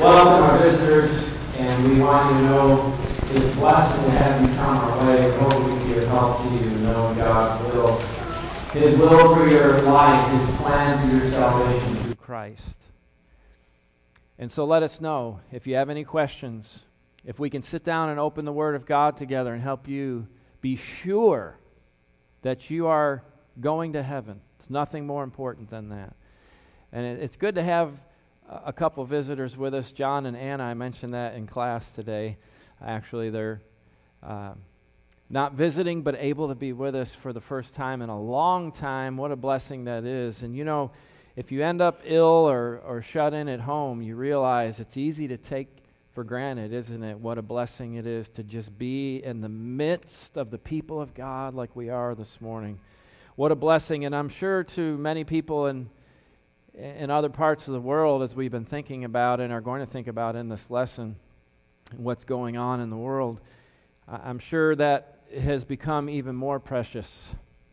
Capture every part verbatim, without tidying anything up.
welcome our visitors, and we want you to know it's a blessing to have you come our way. We hope we can be of help to you, knowing God's will, His will for your life, His plan for your salvation through Christ. And so let us know if you have any questions, if we can sit down and open the Word of God together and help you be sure that you are going to heaven. It's nothing more important than that. And it, it's good to have a couple visitors with us. John and Anna, I mentioned that in class today. Actually, they're uh, not visiting, but able to be with us for the first time in a long time. What a blessing that is. And you know, if you end up ill or, or shut in at home, you realize it's easy to take for granted, isn't it? What a blessing it is to just be in the midst of the people of God like we are this morning. What a blessing. And I'm sure to many people in in other parts of the world, as we've been thinking about and are going to think about in this lesson, what's going on in the world, I'm sure that it has become even more precious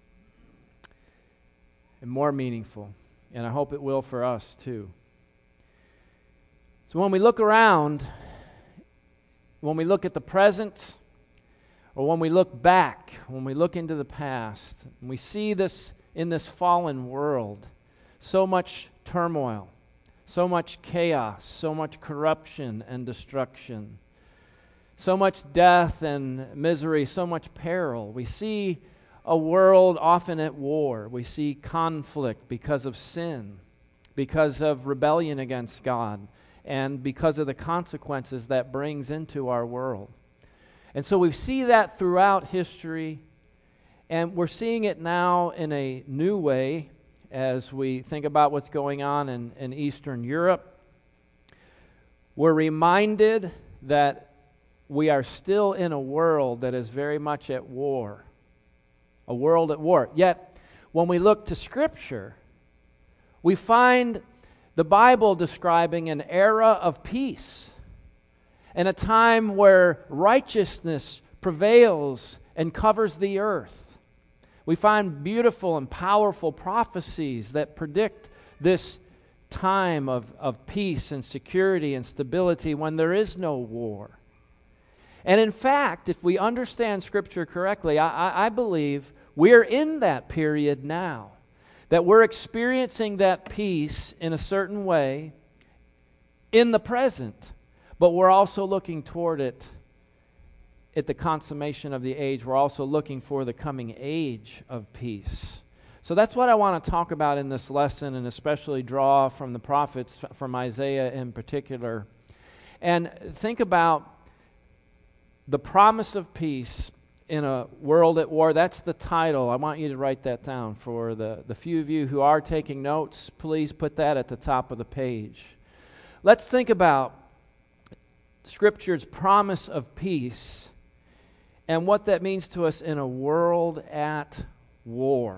and more meaningful. And I hope it will for us too. So when we look around, when we look at the present, or when we look back, when we look into the past, and we see this in this fallen world, so much turmoil, so much chaos, so much corruption and destruction, so much death and misery, so much peril. We see a world often at war. We see conflict because of sin, because of rebellion against God, and because of the consequences that brings into our world. And so we see that throughout history, and we're seeing it now in a new way as we think about what's going on in, in Eastern Europe. We're reminded that we are still in a world that is very much at war, a world at war. Yet, when we look to Scripture, we find the Bible describing an era of peace and a time where righteousness prevails and covers the earth. We find beautiful and powerful prophecies that predict this time of, of peace and security and stability when there is no war. And in fact, if we understand Scripture correctly, I, I, I believe we're in that period now, that we're experiencing that peace in a certain way in the present, but we're also looking toward it at the consummation of the age. We're also looking for the coming age of peace. So that's what I want to talk about in this lesson, and especially draw from the prophets, from Isaiah in particular, and think about the promise of peace in a world at war. That's the title. I want you to write that down. For the, the few of you who are taking notes, please put that at the top of the page. Let's think about Scripture's promise of peace and what that means to us in a world at war.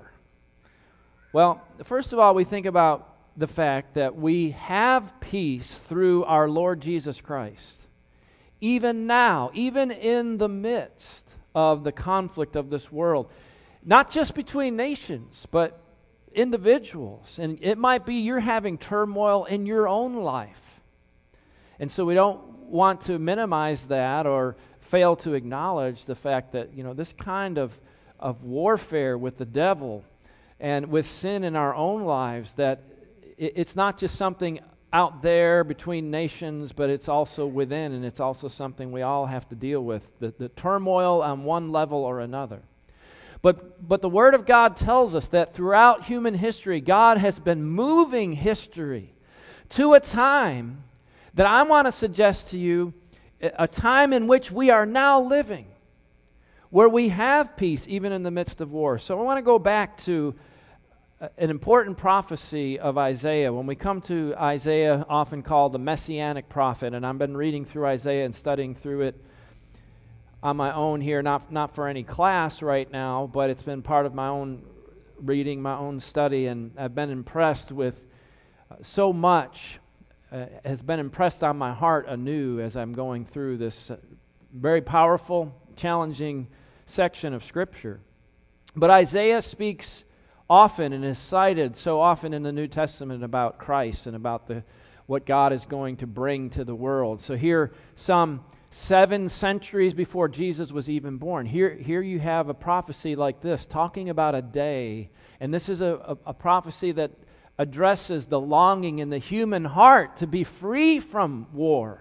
Well, first of all, we think about the fact that we have peace through our Lord Jesus Christ. Even now, even in the midst of the conflict of this world, not just between nations, but individuals. And it might be you're having turmoil in your own life. And so we don't want to minimize that or fail to acknowledge the fact that, you know, this kind of, of warfare with the devil and with sin in our own lives, that it, it's not just something out there between nations, but it's also within, and it's also something we all have to deal with, the, the turmoil on one level or another. But, but the Word of God tells us that throughout human history, God has been moving history to a time that I want to suggest to you, a time in which we are now living, where we have peace even in the midst of war. So I want to go back to an important prophecy of Isaiah. When we come to Isaiah, often called the Messianic prophet, and I've been reading through Isaiah and studying through it on my own here, not, not for any class right now, but it's been part of my own reading, my own study, and I've been impressed with so much Uh, has been impressed on my heart anew as I'm going through this uh, very powerful, challenging section of Scripture. But Isaiah speaks often and is cited so often in the New Testament about Christ and about the what God is going to bring to the world. So here, some seven centuries before Jesus was even born, here, here you have a prophecy like this, talking about a day. And this is a, a, a prophecy that addresses the longing in the human heart to be free from war.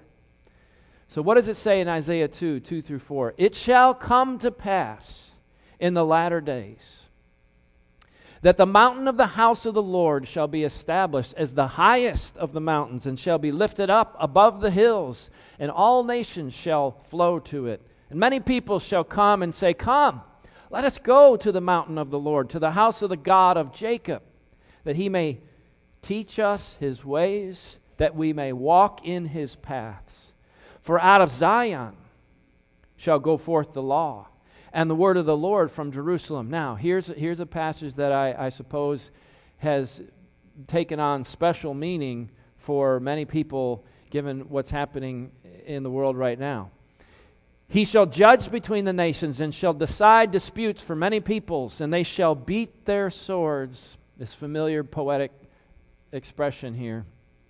So what does it say in Isaiah two, two through four? It shall come to pass in the latter days that the mountain of the house of the Lord shall be established as the highest of the mountains, and shall be lifted up above the hills, and all nations shall flow to it. And many people shall come and say, Come, let us go to the mountain of the Lord, to the house of the God of Jacob, that he may teach us his ways, that we may walk in his paths. For out of Zion shall go forth the law, and the word of the Lord from Jerusalem. Now, here's, here's a passage that I, I suppose has taken on special meaning for many people, given what's happening in the world right now. He shall judge between the nations, and shall decide disputes for many peoples, and they shall beat their swords. This familiar poetic expression here.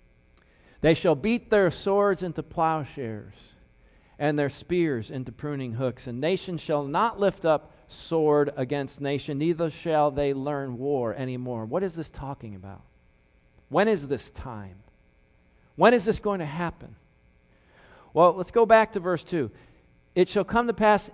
They shall beat their swords into plowshares, and their spears into pruning hooks. And nation shall not lift up sword against nation, neither shall they learn war anymore. What is this talking about? When is this time? When is this going to happen? Well, let's go back to verse two. It shall come to pass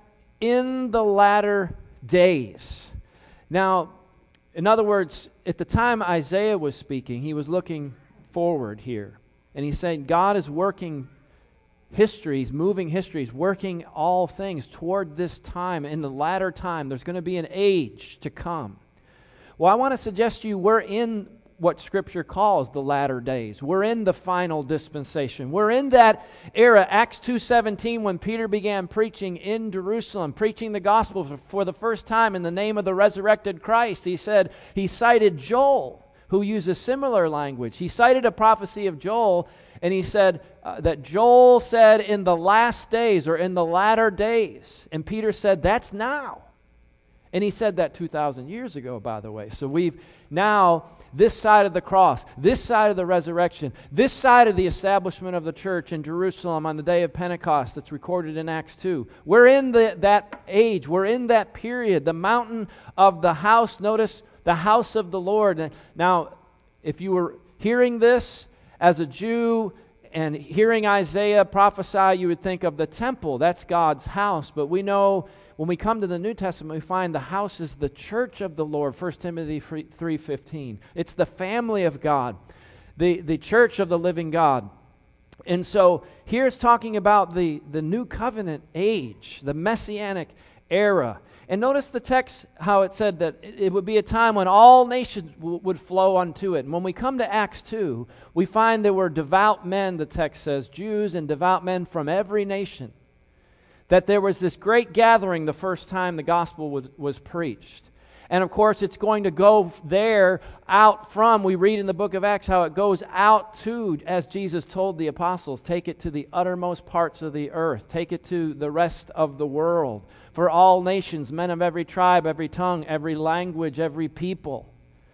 in the latter days. Now, in other words, at the time Isaiah was speaking, he was looking forward here. And he's saying God is working histories, moving histories, working all things toward this time. In the latter time, there's going to be an age to come. Well, I want to suggest to you we're in what Scripture calls the latter days. We're in the final dispensation. We're in that era. Acts two seventeen, when Peter began preaching in Jerusalem, preaching the gospel for, for the first time in the name of the resurrected Christ, he said, he cited Joel, who used a similar language. He cited a prophecy of Joel, and he said uh, that Joel said in the last days, or in the latter days. And Peter said, that's now. And he said that two thousand years ago, by the way. So we've now, this side of the cross, this side of the resurrection, this side of the establishment of the church in Jerusalem on the day of Pentecost that's recorded in Acts two. We're in the, that age. We're in that period. The mountain of the house, notice, the house of the Lord. Now, if you were hearing this as a Jew and hearing Isaiah prophesy, you would think of the temple. That's God's house. But we know when we come to the New Testament, we find the house is the church of the Lord, First Timothy three fifteen. It's the family of God, the, the church of the living God. And so here it's talking about the, the new covenant age, the messianic era. And notice the text, how it said that it would be a time when all nations w- would flow unto it. And when we come to Acts two, we find there were devout men, the text says, Jews and devout men from every nation. That there was this great gathering the first time the gospel was, was preached. And of course, it's going to go there out from, we read in the book of Acts how it goes out to, as Jesus told the apostles, take it to the uttermost parts of the earth. Take it to the rest of the world. For all nations, men of every tribe, every tongue, every language, every people.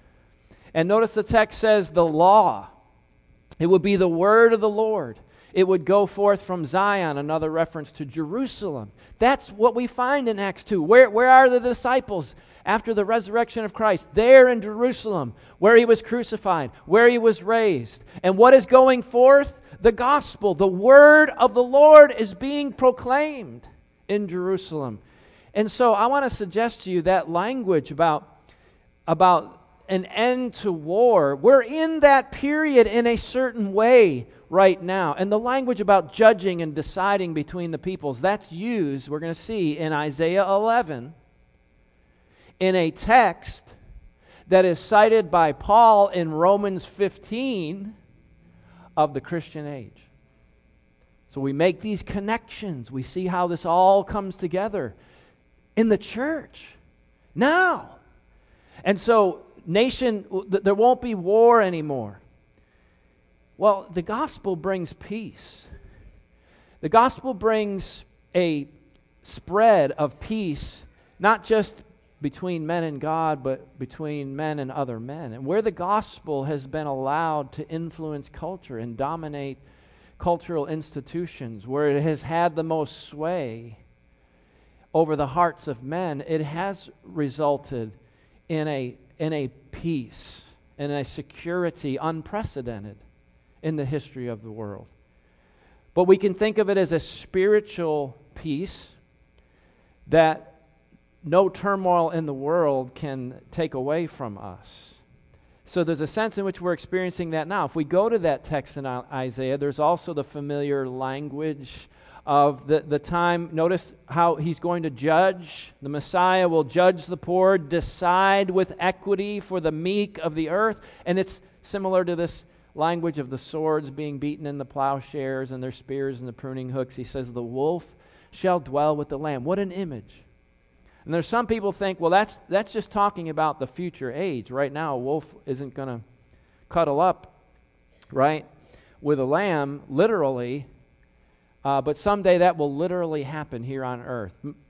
And notice the text says the law. It would be the word of the Lord. It would go forth from Zion, another reference to Jerusalem. That's what we find in Acts two. Where, where are the disciples after the resurrection of Christ? There in Jerusalem, where he was crucified, where he was raised. And what is going forth? The gospel. The word of the Lord is being proclaimed in Jerusalem. And so I want to suggest to you that language about, about an end to war, we're in that period in a certain way right now. And the language about judging and deciding between the peoples, that's used, we're going to see, in Isaiah eleven, in a text that is cited by Paul in Romans fifteen of the Christian age. So we make these connections. We see how this all comes together in the church now. And so, nation, there won't be war anymore. Well, the gospel brings peace. The gospel brings a spread of peace, not just between men and God, but between men and other men. And where the gospel has been allowed to influence culture and dominate cultural institutions, where it has had the most sway over the hearts of men, it has resulted in a, in a peace and a security unprecedented in the history of the world. But we can think of it as a spiritual peace that no turmoil in the world can take away from us. So there's a sense in which we're experiencing that now. If we go to that text in Isaiah, there's also the familiar language of the, the time. Notice how he's going to judge. The Messiah will judge the poor, decide with equity for the meek of the earth. And it's similar to this language of the swords being beaten in the plowshares and their spears and the pruning hooks. He says, the wolf shall dwell with the lamb. What an image. And there's some people think, well, that's that's just talking about the future age. Right now, a wolf isn't going to cuddle up, right, with a lamb, literally. Uh, but someday that will literally happen here on earth.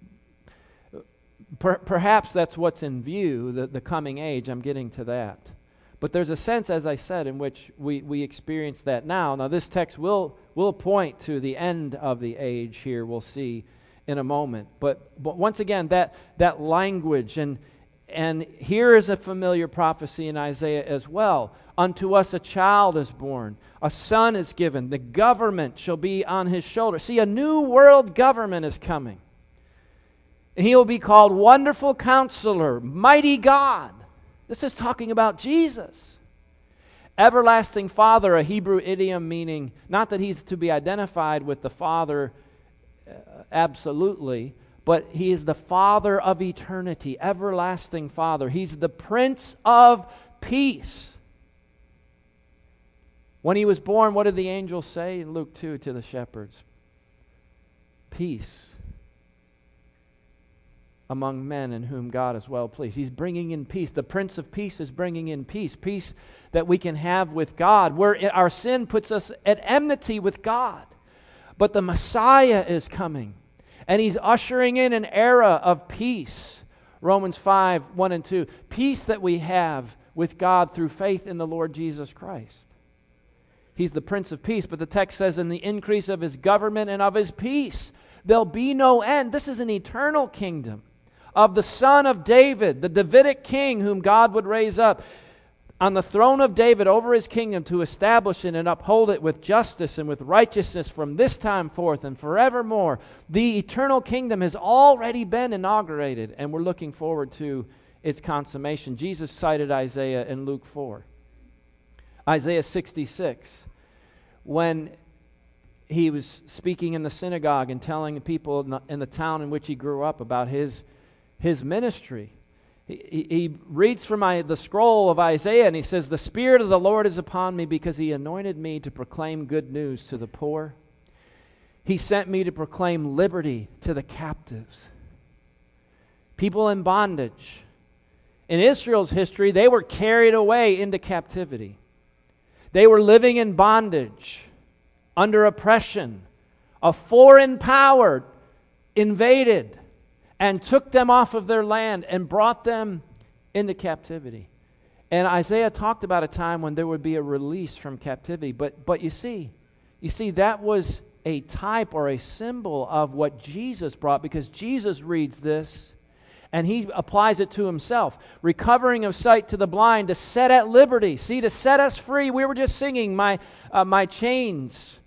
Per- perhaps that's what's in view, the, the coming age. I'm getting to that. But there's a sense, as I said, in which we, we experience that now. Now, this text will, will point to the end of the age here, we'll see in a moment. But but once again, that that language, and and here is a familiar prophecy in Isaiah as well. Unto us a child is born, a son is given, the government shall be on his shoulder. See, a new world government is coming. And he will be called Wonderful Counselor, Mighty God. This is talking about Jesus. Everlasting Father, a Hebrew idiom meaning not that he's to be identified with the Father Uh, absolutely, but he is the Father of eternity, everlasting Father. He's the Prince of Peace. When he was born, what did the angel say in Luke two to the shepherds? Peace among men in whom God is well pleased. He's bringing in peace. The Prince of Peace is bringing in peace, peace that we can have with God, where it, our sin puts us at enmity with God. But the Messiah is coming, and he's ushering in an era of peace. Romans five, one and two. Peace that we have with God through faith in the Lord Jesus Christ. He's the Prince of Peace, but the text says, in the increase of his government and of his peace, there'll be no end. This is an eternal kingdom of the Son of David, the Davidic king whom God would raise up on the throne of David over his kingdom, to establish it and uphold it with justice and with righteousness from this time forth and forevermore. The eternal kingdom has already been inaugurated, and we're looking forward to its consummation. Jesus cited Isaiah in Luke four. Isaiah sixty-six, when he was speaking in the synagogue and telling the people in the, in the town in which he grew up about his, his ministry. He, he reads from I, the scroll of Isaiah, and he says, the Spirit of the Lord is upon me, because he anointed me to proclaim good news to the poor. He sent me to proclaim liberty to the captives. People in bondage. In Israel's history, they were carried away into captivity. They were living in bondage, under oppression. A foreign power invaded and took them off of their land and brought them into captivity. And Isaiah talked about a time when there would be a release from captivity. But but you see, you see, that was a type or a symbol of what Jesus brought, because Jesus reads this and he applies it to himself. Recovering of sight to the blind, to set at liberty. See, to set us free. We were just singing, my, uh, my chains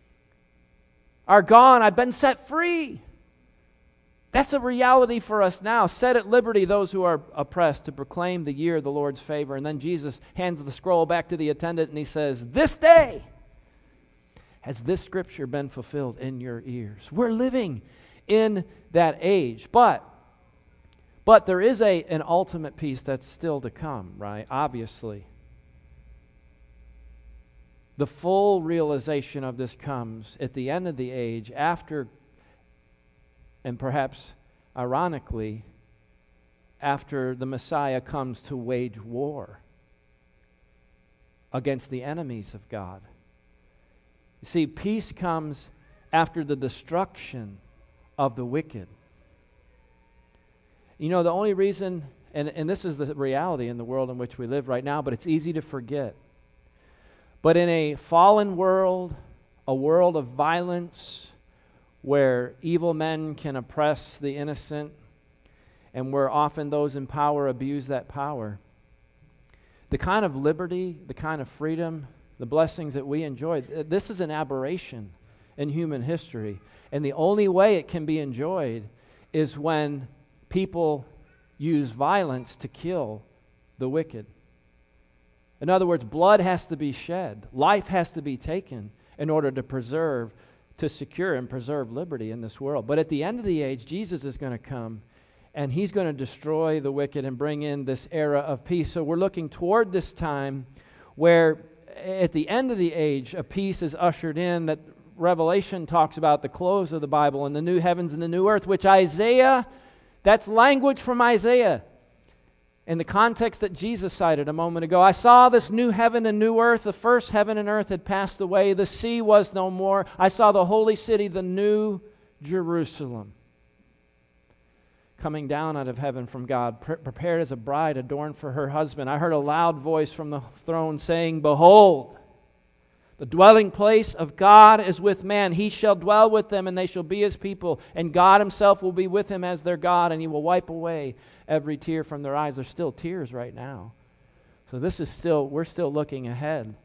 are gone. I've been set free. That's a reality for us now. Set at liberty those who are oppressed, to proclaim the year of the Lord's favor. And then Jesus hands the scroll back to the attendant and he says, this day has this scripture been fulfilled in your ears. We're living in that age. But, but there is a, an ultimate peace that's still to come, right? Obviously. The full realization of this comes at the end of the age, after, and perhaps ironically, after the Messiah comes to wage war against the enemies of God. You see, peace comes after the destruction of the wicked. You know, the only reason, and, and this is the reality in the world in which we live right now, but it's easy to forget. But in a fallen world, a world of violence, where evil men can oppress the innocent, and where often those in power abuse that power, the kind of liberty, the kind of freedom, the blessings that we enjoy, this is an aberration in human history. And the only way it can be enjoyed is when people use violence to kill the wicked. In other words, blood has to be shed. Life has to be taken in order to preserve, to secure and preserve liberty in this world. But at the end of the age, Jesus is going to come, and he's going to destroy the wicked and bring in this era of peace. So we're looking toward this time where at the end of the age, a peace is ushered in that Revelation talks about, the close of the Bible, and the new heavens and the new earth, which Isaiah, that's language from Isaiah. In the context that Jesus cited a moment ago, I saw this new heaven and new earth. The first heaven and earth had passed away. The sea was no more. I saw the holy city, the new Jerusalem, coming down out of heaven from God, pre- prepared as a bride adorned for her husband. I heard a loud voice from the throne saying, "Behold, the dwelling place of God is with man. He shall dwell with them, and they shall be his people. And God himself will be with him as their God, and he will wipe away every tear from their eyes." There's still tears right now. So this is still, we're still looking ahead.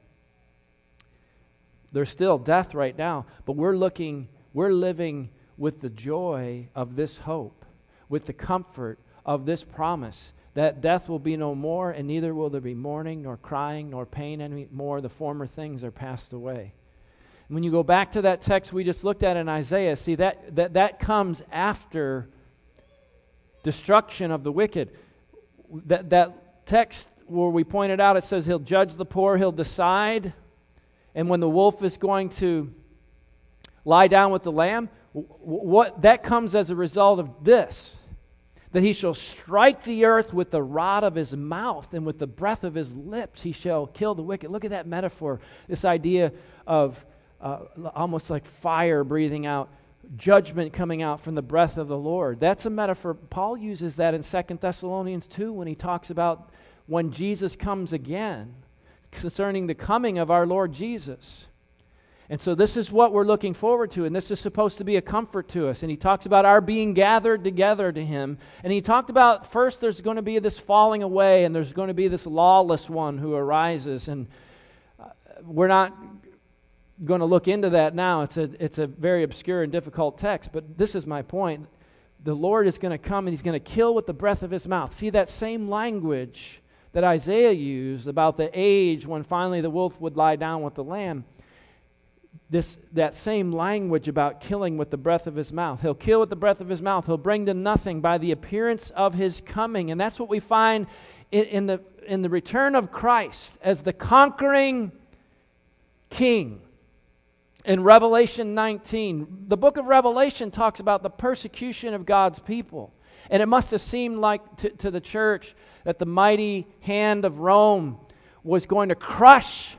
There's still death right now, but we're looking, we're living with the joy of this hope, with the comfort of this promise that death will be no more, and neither will there be mourning, nor crying, nor pain anymore. The former things are passed away. And when you go back to that text we just looked at in Isaiah, see that that, that comes after destruction of the wicked. That, that text where we pointed out, it says he'll judge the poor, he'll decide. And when the wolf is going to lie down with the lamb, what that comes as a result of this, that he shall strike the earth with the rod of his mouth, and with the breath of his lips he shall kill the wicked. Look at that metaphor, this idea of uh, almost like fire breathing out, judgment coming out from the breath of the Lord. That's a metaphor. Paul uses that in Second Thessalonians two when he talks about when Jesus comes again, concerning the coming of our Lord Jesus. And so this is what we're looking forward to, and this is supposed to be a comfort to us. And he talks about our being gathered together to him. And he talked about, first there's going to be this falling away, and there's going to be this lawless one who arises. And uh, we're not going to look into that now. It's a, it's a very obscure and difficult text, but this is my point. The Lord is going to come, and he's going to kill with the breath of his mouth. See that same language that Isaiah used about the age when finally the wolf would lie down with the lamb. This that same language about killing with the breath of his mouth. He'll kill with the breath of his mouth. He'll bring to nothing by the appearance of his coming. And that's what we find in, in the in the return of Christ as the conquering king. In Revelation nineteen, the book of Revelation talks about the persecution of God's people. And it must have seemed like to, to the church that the mighty hand of Rome was going to crush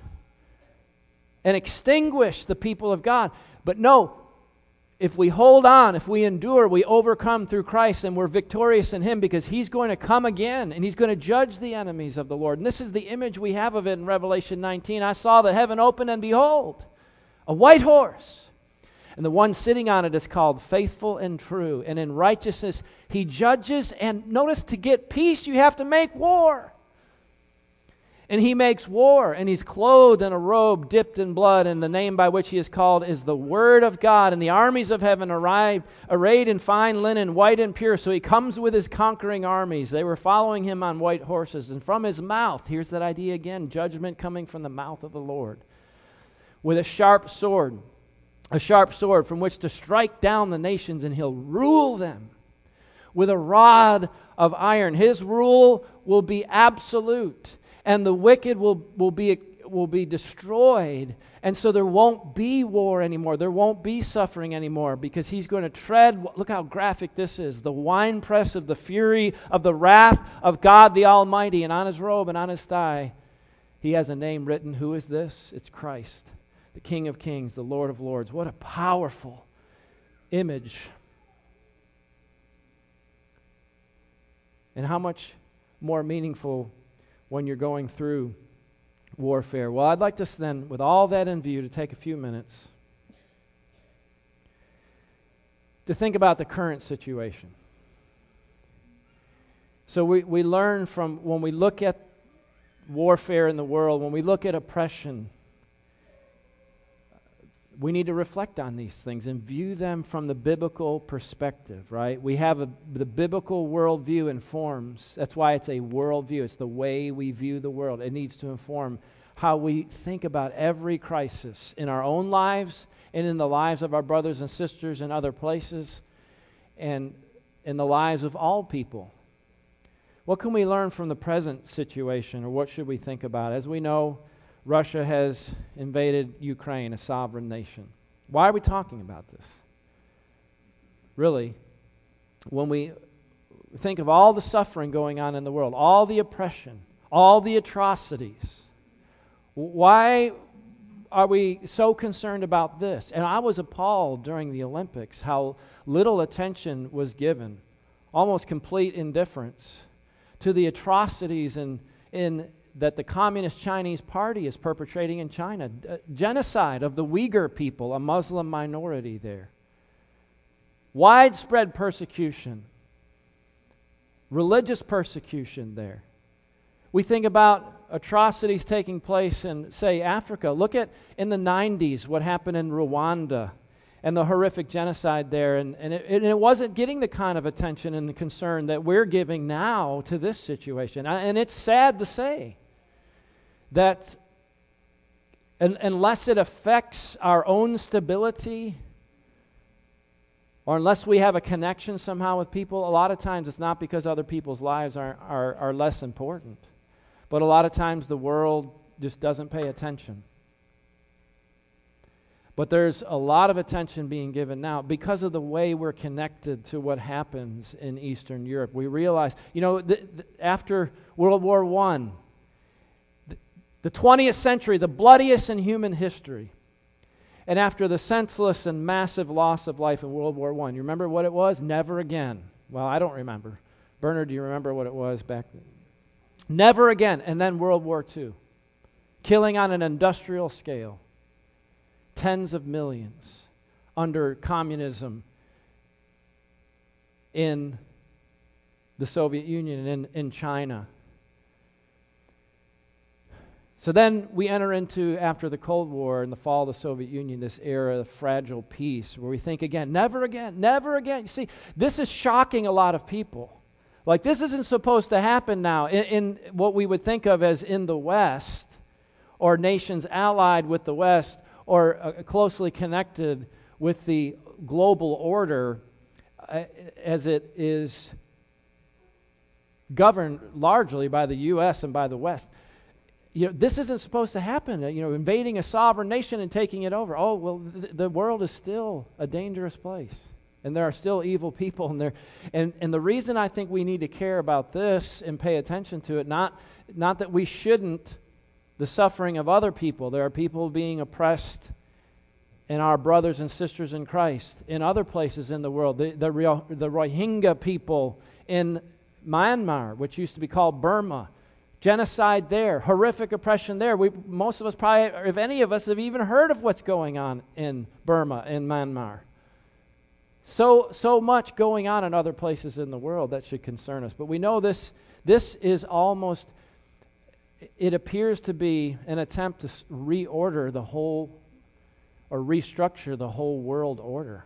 and extinguish the people of God. But no, if we hold on, if we endure, we overcome through Christ, and we're victorious in him, because he's going to come again, and he's going to judge the enemies of the Lord. And this is the image we have of it in Revelation nineteen. I saw the heaven open, and behold, a white horse. And the one sitting on it is called Faithful and True. And in righteousness he judges. And notice, to get peace you have to make war. And he makes war, and he's clothed in a robe dipped in blood, and the name by which he is called is the Word of God. And the armies of heaven arrived, arrayed in fine linen, white and pure. So he comes with his conquering armies. They were following him on white horses. And from his mouth, here's that idea again, judgment coming from the mouth of the Lord, with a sharp sword, a sharp sword from which to strike down the nations, and he'll rule them with a rod of iron. His rule will be absolute, and the wicked will, will be will be destroyed. And so there won't be war anymore. There won't be suffering anymore, because he's going to tread, look how graphic this is, the winepress of the fury of the wrath of God the Almighty. And on his robe and on his thigh he has a name written. Who is this? It's Christ, the King of Kings, the Lord of Lords. What a powerful image. And how much more meaningful when you're going through warfare. Well, I'd like to then, with all that in view, to take a few minutes to think about the current situation. So we, we learn from, when we look at warfare in the world, when we look at oppression, we need to reflect on these things and view them from the biblical perspective, right? We have a, the biblical worldview informs, that's why it's a worldview. It's the way we view the world. It needs to inform how we think about every crisis in our own lives and in the lives of our brothers and sisters in other places and in the lives of all people. What can we learn from the present situation, or what should we think about? As we know, Russia has invaded Ukraine, a sovereign nation. Why are we talking about this? Really, when we think of all the suffering going on in the world, all the oppression, all the atrocities, why are we so concerned about this? And I was appalled during the Olympics how little attention was given, almost complete indifference, to the atrocities in, in that the Communist Chinese Party is perpetrating in China. Uh, genocide of the Uyghur people, a Muslim minority there. Widespread persecution. Religious persecution there. We think about atrocities taking place in, say, Africa. Look at, in the nineties, what happened in Rwanda and the horrific genocide there. And, and, it, and it wasn't getting the kind of attention and the concern that we're giving now to this situation. And it's sad to say that un, unless it affects our own stability, or unless we have a connection somehow with people, a lot of times it's not because other people's lives are, are, are less important. But a lot of times the world just doesn't pay attention. But there's a lot of attention being given now because of the way we're connected to what happens in Eastern Europe. We realize, you know, th- th- after World War One, th- the twentieth century, the bloodiest in human history, and after the senseless and massive loss of life in World War One, you remember what it was? Never again. Well, I don't remember. Bernard, do you remember what it was back then? Never again. And then World War Two, killing on an industrial scale. Tens of millions under communism in the Soviet Union and in, in China. So then we enter into, after the Cold War and the fall of the Soviet Union, this era of fragile peace where we think again, never again, never again. You see, this is shocking a lot of people. Like, this isn't supposed to happen now in, in what we would think of as in the West, or nations allied with the West, or uh, closely connected with the global order uh, as it is governed largely by the U S and by the West. You know, this isn't supposed to happen, uh, you know, invading a sovereign nation and taking it over. Oh, well, th- the world is still a dangerous place. And there are still evil people in there. And, and the reason I think we need to care about this and pay attention to it, not, not that we shouldn't the suffering of other people. There are people being oppressed, and our brothers and sisters in Christ in other places in the world. The, the, the Rohingya people in Myanmar, which used to be called Burma. Genocide there, horrific oppression there. We, most of us probably, if any of us, have even heard of what's going on in Burma, in Myanmar. So, so much going on in other places in the world that should concern us. But we know this, this is almost, it appears to be an attempt to reorder the whole, or restructure the whole world order.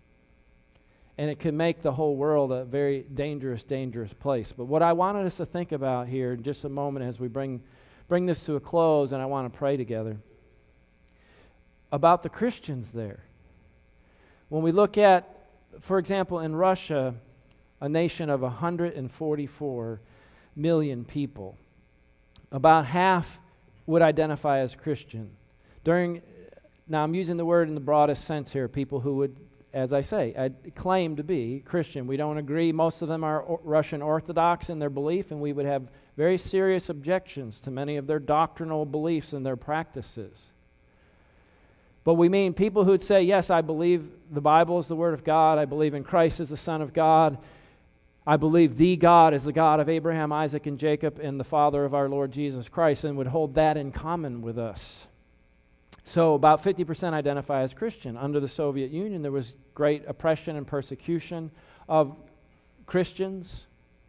And it can make the whole world a very dangerous, dangerous place. But what I wanted us to think about here in just a moment as we bring, bring this to a close, and I want to pray together, about the Christians there. When we look at, for example, in Russia, a nation of one hundred forty-four million people, about half would identify as Christian. During, now I'm using the word in the broadest sense here, people who would, as I say, I claim to be Christian. We don't agree. Most of them are o- Russian Orthodox in their belief, and we would have very serious objections to many of their doctrinal beliefs and their practices. But we mean people who would say, yes, I believe the Bible is the Word of God. I believe in Christ as the Son of God. I believe the God is the God of Abraham, Isaac, and Jacob, and the Father of our Lord Jesus Christ, and would hold that in common with us. So about fifty percent identify as Christian. Under the Soviet Union, there was great oppression and persecution of Christians.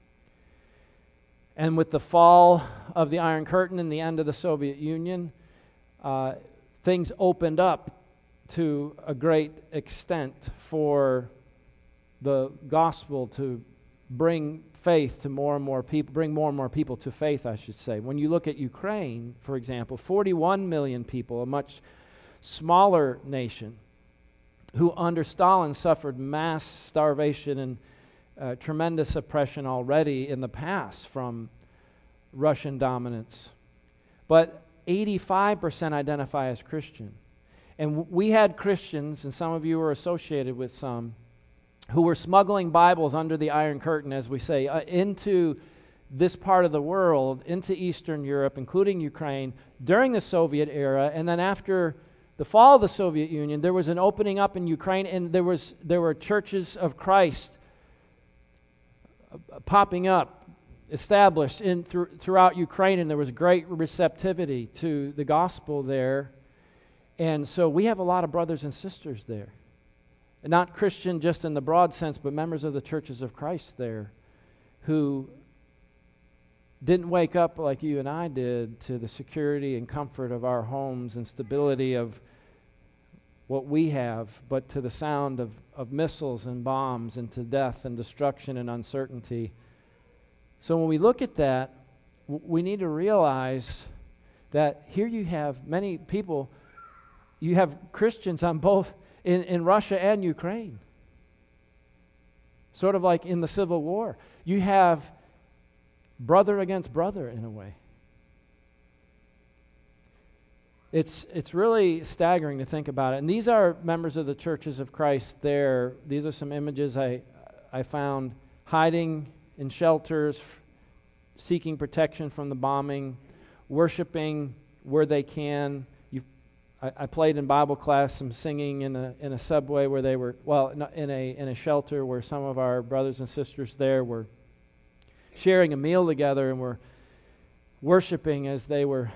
And with the fall of the Iron Curtain and the end of the Soviet Union, uh, things opened up to a great extent for the gospel to bring faith to more and more people, bring more and more people to faith, I should say. When you look at Ukraine, for example, forty-one million people, a much smaller nation, who under Stalin suffered mass starvation and uh, tremendous oppression already in the past from Russian dominance. But eighty-five percent identify as Christian. And w- we had Christians, and some of you were associated with some, who were smuggling Bibles under the Iron Curtain, as we say, uh, into this part of the world, into Eastern Europe, including Ukraine, during the Soviet era. And then after the fall of the Soviet Union, there was an opening up in Ukraine, and there was there were churches of Christ uh, popping up, established in th- throughout Ukraine, and there was great receptivity to the gospel there. And so we have a lot of brothers and sisters there. Not Christian just in the broad sense, but members of the churches of Christ there who didn't wake up like you and I did to the security and comfort of our homes and stability of what we have, but to the sound of, of missiles and bombs and to death and destruction and uncertainty. So when we look at that, w- we need to realize that here you have many people, you have Christians on both In, in Russia and Ukraine. Sort of like in the Civil War. You have brother against brother in a way. It's it's really staggering to think about it. And these are members of the churches of Christ there. These are some images I, I found hiding in shelters, seeking protection from the bombing, worshiping where they can. I, I played in Bible class some singing in a in a subway where they were, well, in a in a shelter where some of our brothers and sisters there were sharing a meal together and were worshiping as they were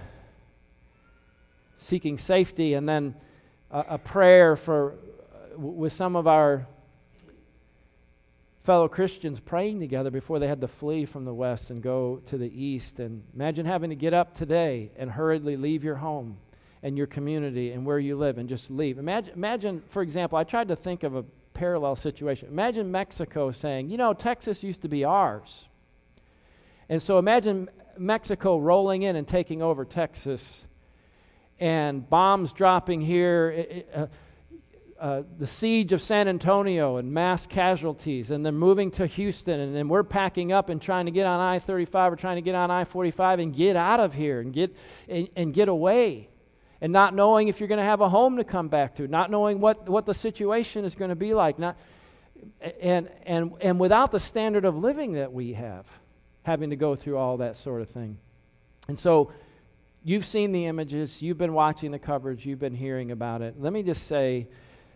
seeking safety, and then a, a prayer for uh, with some of our fellow Christians praying together before they had to flee from the West and go to the East. And imagine having to get up today and hurriedly leave your home and your community and where you live and just leave. Imagine, imagine, for example, I tried to think of a parallel situation. Imagine Mexico saying, you know, Texas used to be ours. And so imagine Mexico rolling in and taking over Texas and bombs dropping here, it, uh, uh, the siege of San Antonio and mass casualties, and then moving to Houston, and then we're packing up and trying to get on I thirty-five or trying to get on I forty-five and get out of here and get and, and get away. And not knowing if you're going to have a home to come back to, not knowing what, what the situation is going to be like, not, and and and without the standard of living that we have, having to go through all that sort of thing. And so you've seen the images, you've been watching the coverage, you've been hearing about it. Let me just say,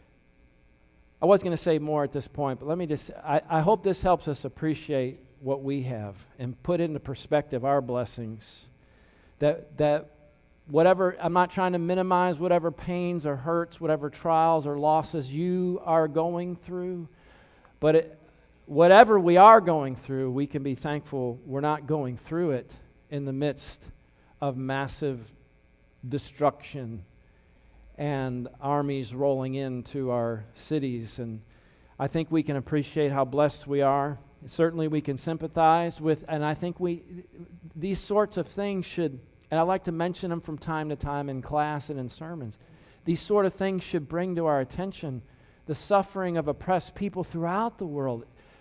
I was going to say more at this point, but let me just, I, I hope this helps us appreciate what we have and put into perspective our blessings. That that whatever, I'm not trying to minimize whatever pains or hurts, whatever trials or losses you are going through, but it, whatever we are going through, we can be thankful we're not going through it in the midst of massive destruction and armies rolling into our cities. And I think we can appreciate how blessed we are. Certainly we can sympathize with, and I think we, these sorts of things should, and I like to mention them from time to time in class and in sermons. These sort of things should bring to our attention the suffering of oppressed people throughout the world.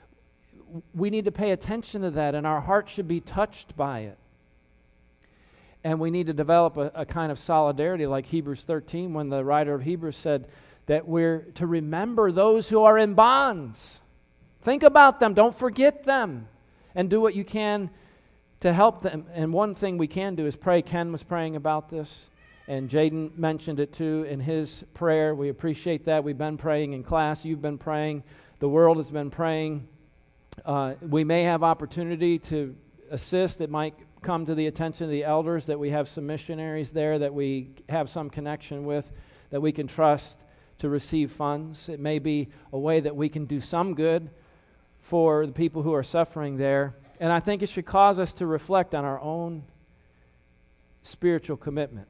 We need to pay attention to that, and our hearts should be touched by it. And we need to develop a, a kind of solidarity like Hebrews thirteen, when the writer of Hebrews said that we're to remember those who are in bonds. Think about them. Don't forget them. And do what you can to help them. And one thing we can do is pray. Ken was praying about this, and Jaden mentioned it too in his prayer. We appreciate that. We've been praying in class. You've been praying. The world has been praying. uh, we may have opportunity to assist. It might come to the attention of the elders that we have some missionaries there that we have some connection with, that we can trust to receive funds. It may be a way that we can do some good for the people who are suffering there. And I think it should cause us to reflect on our own spiritual commitment.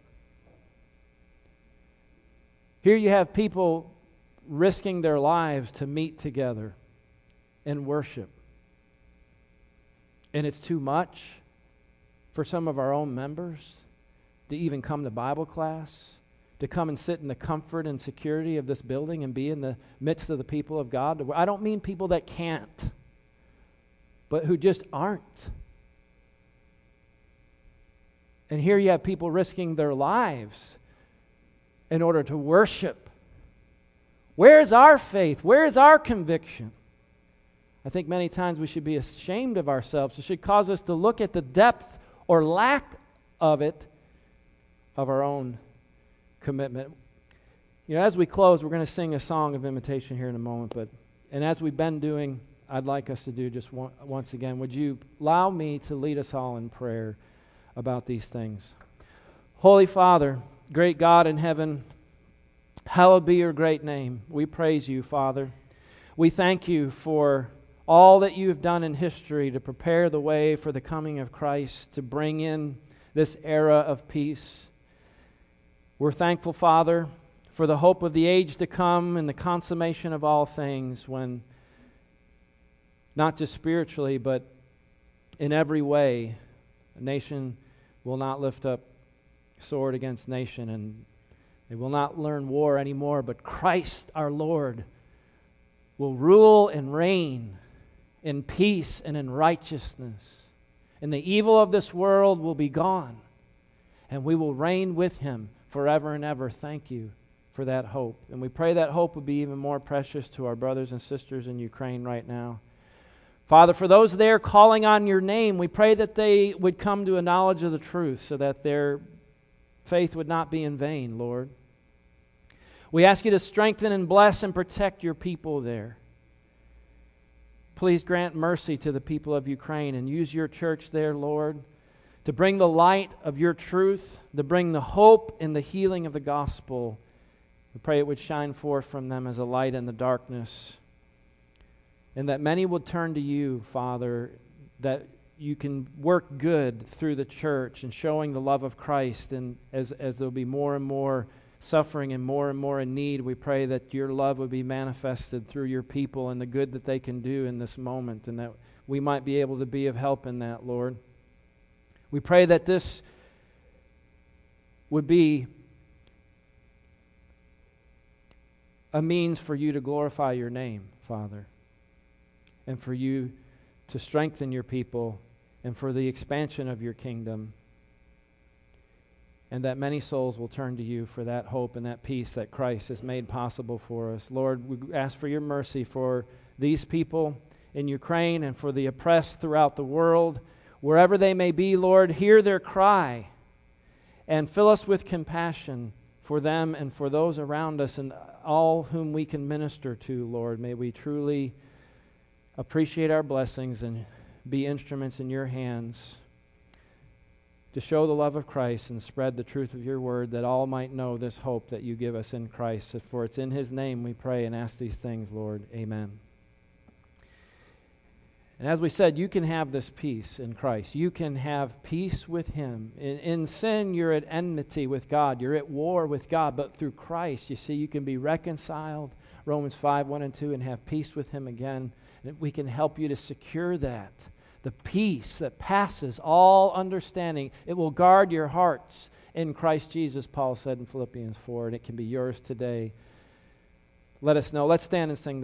Here you have people risking their lives to meet together and worship. And it's too much for some of our own members to even come to Bible class, to come and sit in the comfort and security of this building and be in the midst of the people of God. I don't mean people that can't, but who just aren't. And here you have people risking their lives in order to worship. Where is our faith? Where is our conviction? I think many times we should be ashamed of ourselves. It should cause us to look at the depth or lack of it of our own commitment. You know, as we close, we're going to sing a song of invitation here in a moment, but and as we've been doing, I'd like us to do just one, once again. Would you allow me to lead us all in prayer about these things? Holy Father, great God in heaven, hallowed be your great name. We praise you, Father. We thank you for all that you have done in history to prepare the way for the coming of Christ, to bring in this era of peace. We're thankful, Father, for the hope of the age to come and the consummation of all things, when not just spiritually, but in every way, a nation will not lift up sword against nation, and they will not learn war anymore, but Christ our Lord will rule and reign in peace and in righteousness. And the evil of this world will be gone, and we will reign with him forever and ever. Thank you for that hope. And we pray that hope would be even more precious to our brothers and sisters in Ukraine right now. Father, for those there calling on your name, we pray that they would come to a knowledge of the truth so that their faith would not be in vain, Lord. We ask you to strengthen and bless and protect your people there. Please grant mercy to the people of Ukraine and use your church there, Lord, to bring the light of your truth, to bring the hope and the healing of the gospel. We pray it would shine forth from them as a light in the darkness, and that many would turn to you, Father, that you can work good through the church and showing the love of Christ. And as, as there'll be more and more suffering and more and more in need, we pray that your love would be manifested through your people and the good that they can do in this moment, and that we might be able to be of help in that, Lord. We pray that this would be a means for you to glorify your name, Father, and for you to strengthen your people and for the expansion of your kingdom, and that many souls will turn to you for that hope and that peace that Christ has made possible for us. Lord, we ask for your mercy for these people in Ukraine and for the oppressed throughout the world. Wherever they may be, Lord, hear their cry and fill us with compassion for them and for those around us and all whom we can minister to, Lord. May we truly appreciate our blessings and be instruments in your hands to show the love of Christ and spread the truth of your word, that all might know this hope that you give us in Christ. For it's in his name we pray and ask these things, Lord. Amen. And as we said, you can have this peace in Christ. You can have peace with him. In, in sin, you're at enmity with God. You're at war with God. But through Christ, you see, you can be reconciled, Romans five, one and two, and have peace with him again. And we can help you to secure that. The peace that passes all understanding. It will guard your hearts in Christ Jesus, Paul said in Philippians four, and it can be yours today. Let us know. Let's stand and sing.